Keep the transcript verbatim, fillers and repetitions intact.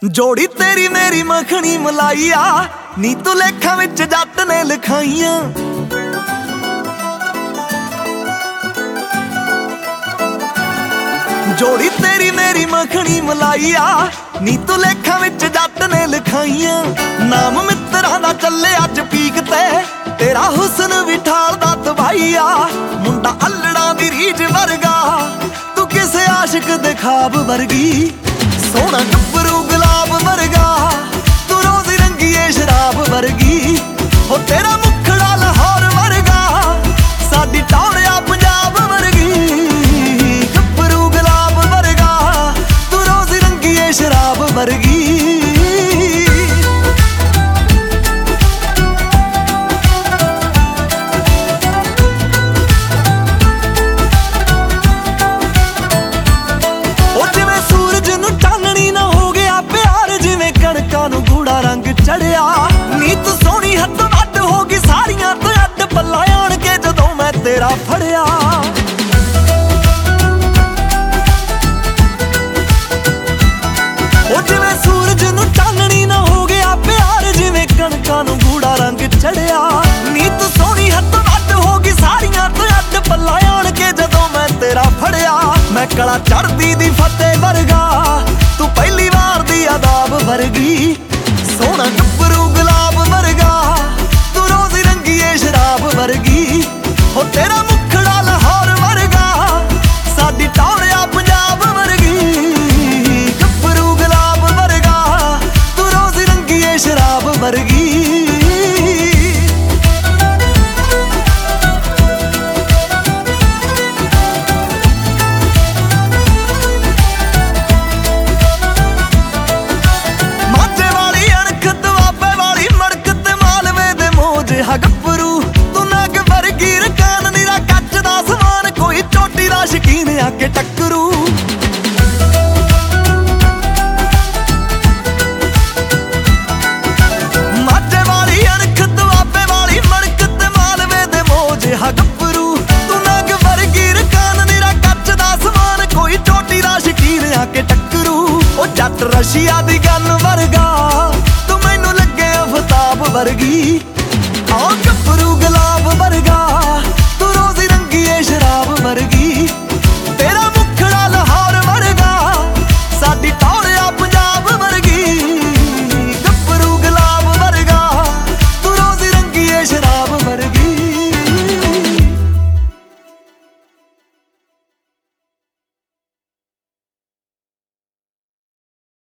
जोड़ी तेरी मेरी मखनी मलाइया नी तू लेखा विच जट ने लिखाइया। जोड़ी तेरी मेरी मखनी मलाइया नी तू लेखा विच जट ने लिखाइया। नाम मित्रा दा चले अज पीक ते तेरा हुस्न भी ठालदा तबाहिया। मुंडा अल्लड़ा दी रीझ वर्गा तू किसे आशिक दे ख्वाब वर्गी। सोहना गब्बरू गुलाब वर्गा तू रोज़ी रंगीए शराब वर्गी। हो तेरा मुखड़ा लाहौर वर्गा साडी टौड़िया पंजाब वर्गी। गब्बरू गुलाब वर्गा तू रोज़ी रंगीए शराब वर्गी। रंग चढ़िया नी तू सोहनी हद वड हो गई सारियां तो अड पल्ला आण के जदों मैं तेरा फड़िया। ओ जिवें सूरज नूं चानणी ना हो गया प्यार जिवें कणकां नूं गूड़ा रंग चढ़िया। नी तू सोहनी हद वड हो गई सारियां तो अड पल्ला आण के जदों मैं तेरा फड़िया। मैं कला चढ़दी दी फतेह वर्गा तू पहली वार दी आदाब वर्गी। सोहना गब्बरू गुलाब वर्गा तू रोज़ी रंगीए शराब वर्गी। हो तेरा मुखड़ा लाहौर वर्गा साडी टौड़िया पंजाब वर्गी। गब्बरू गुलाब वर्गा तू रोज़ी रंगीए शराब वर्गी। गब्बरू तू नग वर्गी रकान निरा कच दा समान कोई चोटी दा शकीन आके टक्करू। माझे वाली अणख दुआबे वाली मड़क ते मालवे दे मोज हा गब्बरू तू नग वर्गी रकान निरा कच दा समान कोई चोटी दा शकीन आके टक्करू। ओ जट रशिया दी गन वर्गा तू मैनू लगे आफताब वर्गी। आ गब्बरू गुलाब वर्गा